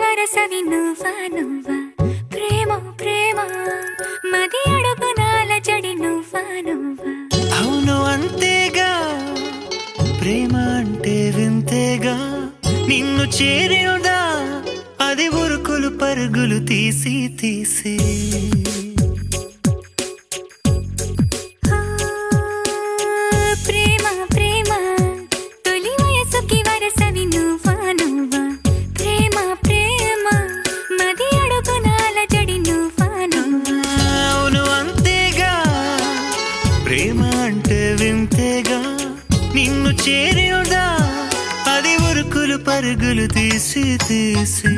వరసవి నువ్వా నువ్వా ప్రేమ ప్రేమ మది అడుగునాల జడి నువ్వా నువ్వా అవును అంతేగా ప్రేమ అంటే వింతేగా నిన్ను చేరినదా అది ఉరుకులు పరుగులు తీసి తీసి ప్రేమ ప్రేమ తొలి వయసుకి వరసవి నువ్వా నువ్వా ప్రేమ ప్రేమ మది అడుగునాల జడి నువ్వా నువ్వా అవును అంతేగా ప్రేమ అంటే వింతేగా నిన్ను చేరినదా అది ఉరుకులు పరుగులు తీసి తీసి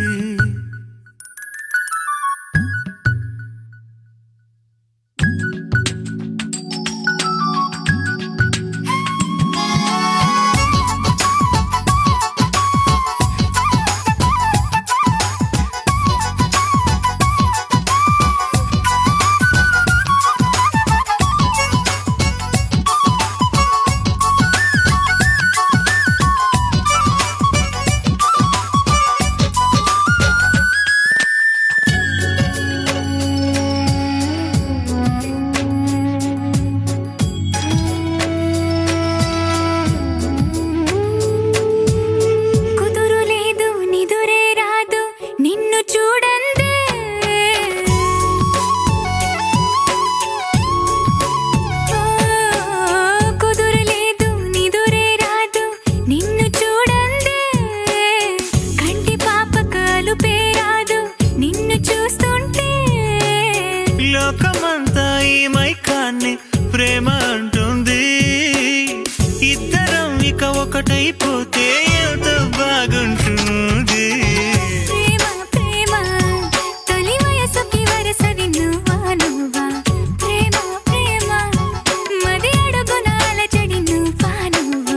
లోకమంతా ఈ మైకాన్ని ప్రేమ అంటుంది ఇద్దరం ఇక ఒకటైపోతే ఎంత బాగుంటుంది ప్రేమ ప్రేమ తొలి వయసుకి వరసవి నువ్వా నువ్వా ప్రేమ ప్రేమ మది అడుగునాల జడి నువ్వా నువ్వా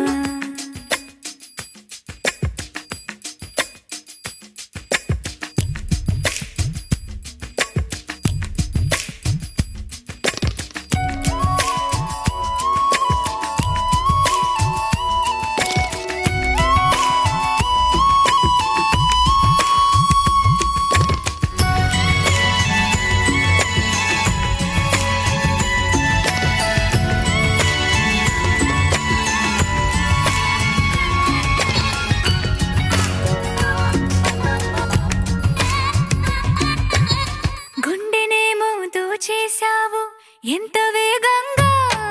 చేసావు ఎంత వేగంగా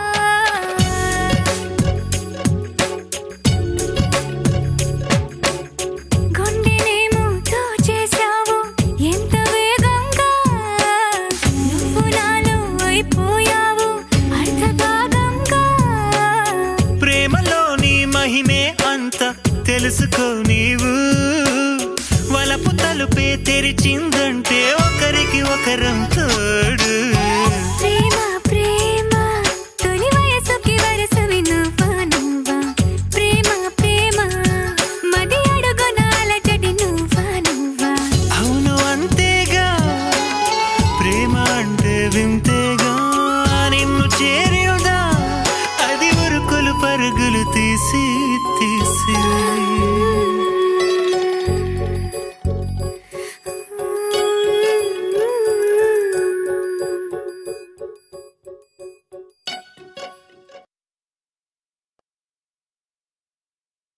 గుండెనేమో దోచేసావు ఎంత వేగంగా నువ్వు నాలో అయిపోయావు అర్థభాగంగా ప్రేమలోని మహిమే అంత తెలుసుకో నీవు వలపు తలుపే తెరిచిందంటే ఒకరికి ఒకరం తోడు ప్రేమ ప్రేమ తొలి వయసుకి వరసవి నువ్వా నువ్వా ప్రేమ ప్రేమ మది అడుగునాల జడి నువ్వా నువ్వా అవును అంతేగా ప్రేమ అంటే వింతేగా నిన్ను చేరినదా అది ఉరుకులు పరుగులు తీసి తీసి